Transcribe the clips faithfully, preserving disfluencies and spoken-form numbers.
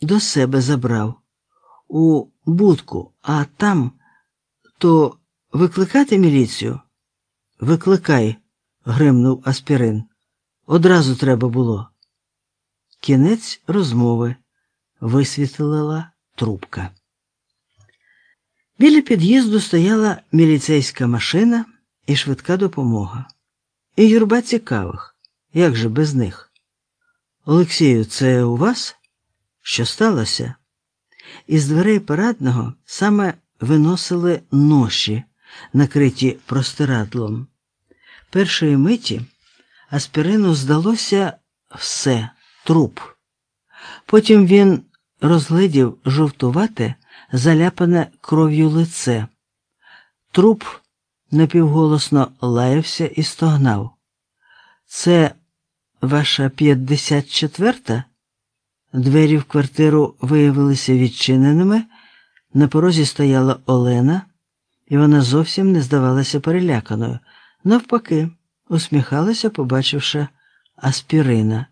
до себе забрав. У будку, а там то викликати міліцію? Викликай, гримнув Аспірин. Одразу треба було. Кінець розмови. Висвітлила трубка. Біля під'їзду стояла міліцейська машина і швидка допомога. І юрба цікавих. Як же без них? Олексію, це у вас? Що сталося? Із дверей парадного саме виносили ноші, накриті простирадлом. Першої миті Аспірину здалося все – труп. Потім він розглядів жовтувате, заляпане кров'ю лице. Труп напівголосно лаявся і стогнав. «Це ваша п'ятдесят четверта?» Двері в квартиру виявилися відчиненими, на порозі стояла Олена, і вона зовсім не здавалася переляканою. Навпаки, усміхалася, побачивши Аспірина.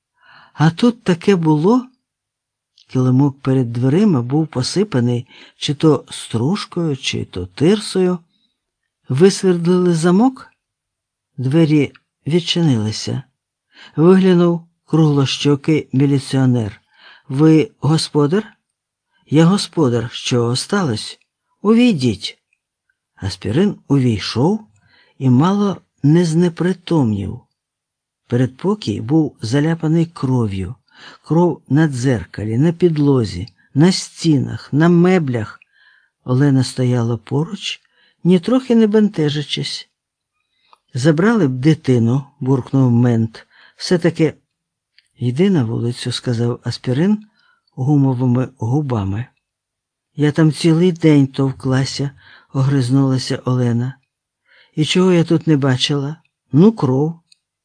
А тут таке було. Килимок перед дверима був посипаний чи то стружкою, чи то тирсою. Висвердлили замок? Двері відчинилися. Виглянув круглощокий міліціонер. «Ви господар?» «Я господар. Що сталося?» «Увійдіть». Аспірин увійшов і мало не знепритомнів. Передпокій був заляпаний кров'ю. Кров на дзеркалі, на підлозі, на стінах, на меблях. Олена стояла поруч, нітрохи не бентежачись. «Забрали б дитину», – буркнув мент. «Все-таки...» «Йди на вулицю», – сказав Аспірин гумовими губами. «Я там цілий день товклася», – огризнулася Олена. «І чого я тут не бачила? Ну, кров».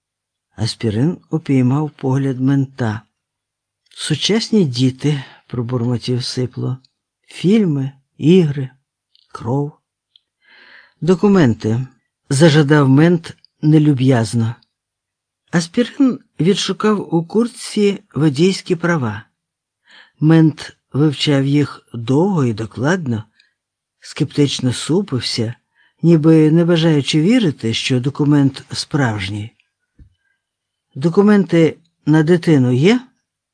Аспірин упіймав погляд мента. «Сучасні діти», – пробурмотів сипло. «Фільми, ігри, кров». «Документи», – зажадав мент нелюб'язно. Аспірин відшукав у куртці водійські права. Мент вивчав їх довго і докладно, скептично супився, ніби не бажаючи вірити, що документ справжній. «Документи на дитину є?»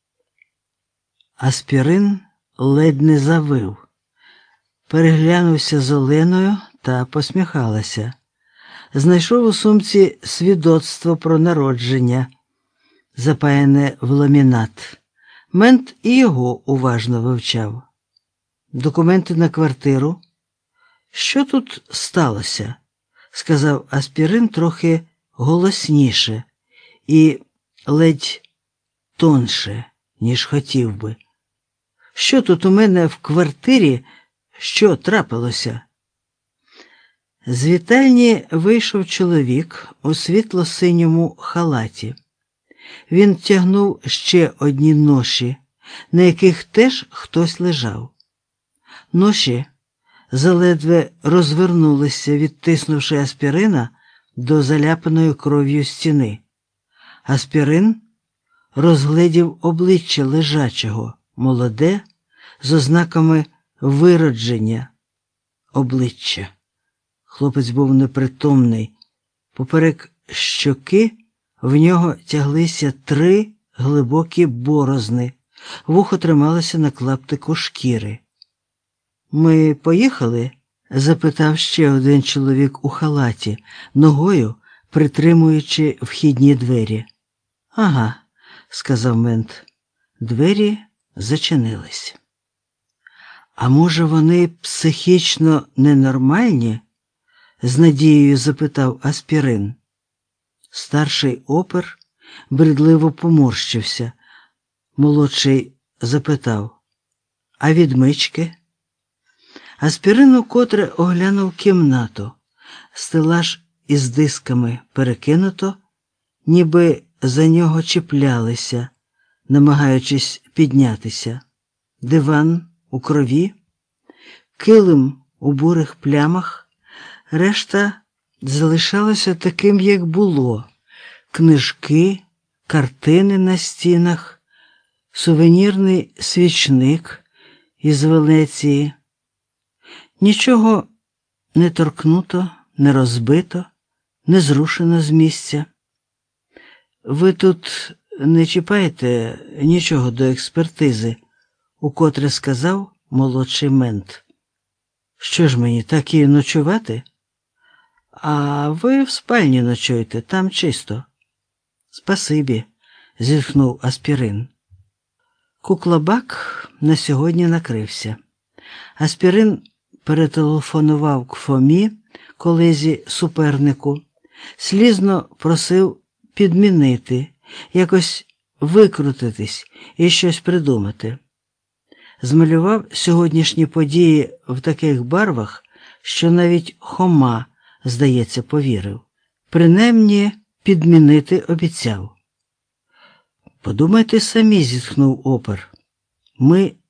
Аспірин ледь не завив. Переглянувся з Оленою та посміхалася. Знайшов у сумці свідоцтво про народження, запаяне в ламінат. Мент і його уважно вивчав. «Документи на квартиру?» «Що тут сталося?» – сказав Аспірин трохи голосніше і ледь тонше, ніж хотів би. «Що тут у мене в квартирі? Що трапилося?» З вітальні вийшов чоловік у світло-синьому халаті. Він тягнув ще одні ноші, на яких теж хтось лежав. Ноші заледве розвернулися, відтиснувши Аспірина до заляпаної кров'ю стіни. Аспірин розгледів обличчя лежачого, молоде, з ознаками виродження обличчя. Хлопець був непритомний. Поперек щоки в нього тяглися три глибокі борозни. Вухо трималося на клаптику шкіри. «Ми поїхали?» – запитав ще один чоловік у халаті, ногою притримуючи вхідні двері. «Ага», – сказав мент. Двері зачинились. «А може, вони психічно ненормальні?» – з надією запитав Аспірин. Старший опер бредливо поморщився. Молодший запитав: «А відмички?» Аспірин укотре оглянув кімнату. Стелаж із дисками перекинуто, ніби за нього чіплялися, намагаючись піднятися. Диван у крові, килим у бурих плямах, решта залишалося таким, як було. Книжки, картини на стінах, сувенірний свічник із Венеції. Нічого не торкнуто, не розбито, не зрушено з місця. Ви тут не чіпаєте нічого до експертизи, укотре сказав молодший мент. Що ж мені, так і ночувати? А ви в спальні ночуйте, там чисто. Спасибі, зітхнув Аспірин. Куклабак на сьогодні накрився. Аспірин перетелефонував к Фомі, колезі супернику, слізно просив підмінити, якось викрутитись і щось придумати. Змалював сьогоднішні події в таких барвах, що навіть Хома, здається, повірив. Принаймні, підмінити обіцяв. Подумайте самі, зітхнув опер. Ми